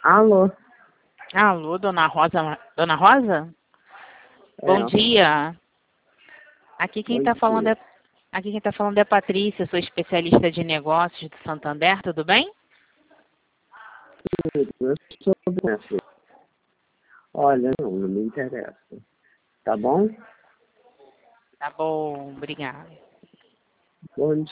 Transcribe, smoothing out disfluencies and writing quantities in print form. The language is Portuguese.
Alô? Alô, dona Rosa? Dona Rosa? Bom dia. Aqui quem está falando é a Patrícia, sou especialista de negócios do Santander, tudo bem? Eu sou minha filha. Olha, não me interessa. Tá bom? Tá bom, obrigada. Bom dia.